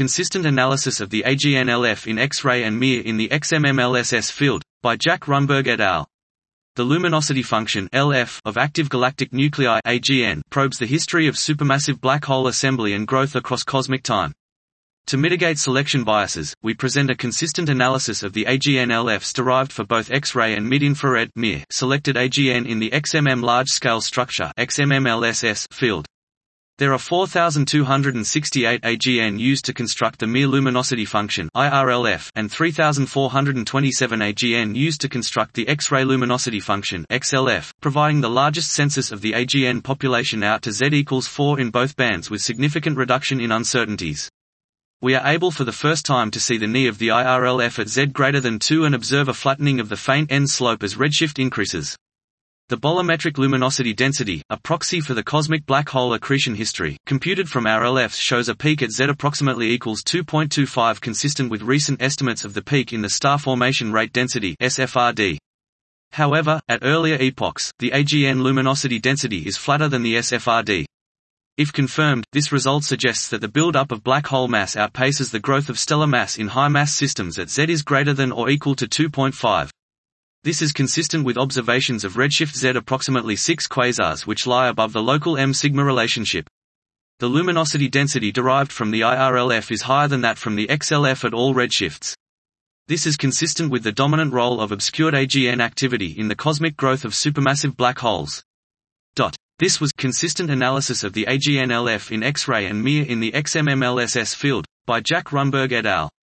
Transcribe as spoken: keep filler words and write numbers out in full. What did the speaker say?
Consistent Analysis of the A G N L F in X-ray and M I R in the X M M L S S Field, by Jack Runberg et al. The luminosity function L F of active galactic nuclei A G N probes the history of supermassive black hole assembly and growth across cosmic time. To mitigate selection biases, we present a consistent analysis of the A G N L Fs derived for both X-ray and mid-infrared M I R selected A G N in the X M M large-scale structure X M M L S S field. There are four thousand two hundred sixty-eight A G N used to construct the M I R luminosity function I R L F and three thousand four hundred twenty-seven A G N used to construct the X-ray luminosity function X L F, providing the largest census of the A G N population out to Z equals four in both bands with significant reduction in uncertainties. We are able for the first time to see the N I of the I R L F at Z greater than two and observe a flattening of the faint N slope as redshift increases. The bolometric luminosity density, a proxy for the cosmic black hole accretion history, computed from R L Fs shows a peak at Z approximately equals two point two five consistent with recent estimates of the peak in the star formation rate density S F R D. However, at earlier epochs, the A G N luminosity density is flatter than the S F R D. If confirmed, this result suggests that the build-up of black hole mass outpaces the growth of stellar mass in high-mass systems at Z is greater than or equal to two point five. This is consistent with observations of redshift Z approximately six quasars which lie above the local M sigma relationship. The luminosity density derived from the I R L F is higher than that from the X L F at all redshifts. This is consistent with the dominant role of obscured A G N activity in the cosmic growth of supermassive black holes. Dot. This was Consistent Analysis of the A G N L F in X-ray and M I R in the X M M L S S Field, by Jack Runberg et al.